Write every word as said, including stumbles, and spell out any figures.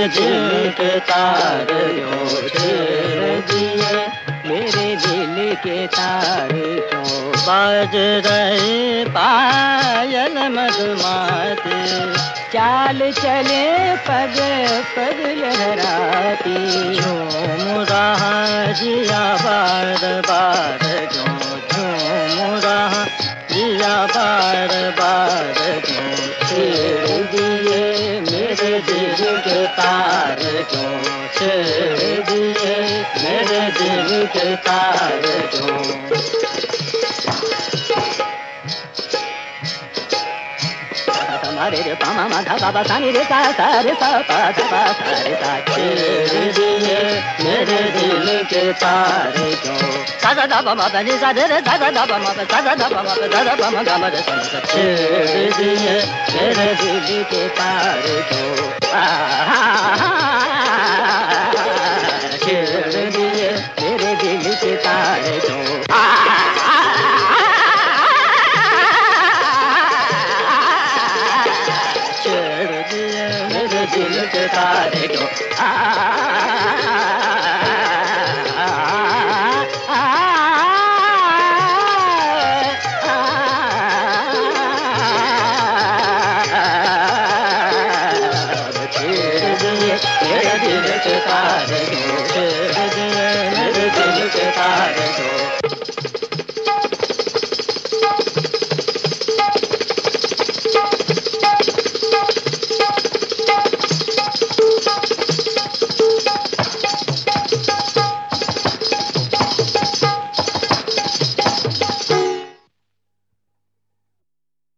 दिल के तार क्यों छेड़ दिए, मेरे दिल के तार क्यों बाज रहे पायल मधुमाती, चाल चले पग पग लहराती, झूम रहा जिया बार बार क्यों झूम रहा जिया बार बार क्यों छेड़ दिए, मेरे दिल के तार क्यों छेड़ दिए, मेरे दिल के तार क्यों। हमारे रे पामा माधा बाबा सानी रे सा सा रे सा पा सा पा सा रे सा, छेड़ दिए मेरे दिल के तार क्यों, सा सा दा पा मा पा नी सा रे रे सा सा दा पा मा पा सा सा दा पा मा पा सा सा पा मा गा मा रे सा सा, छेड़ दिए मेरे दिल के तार क्यों। आ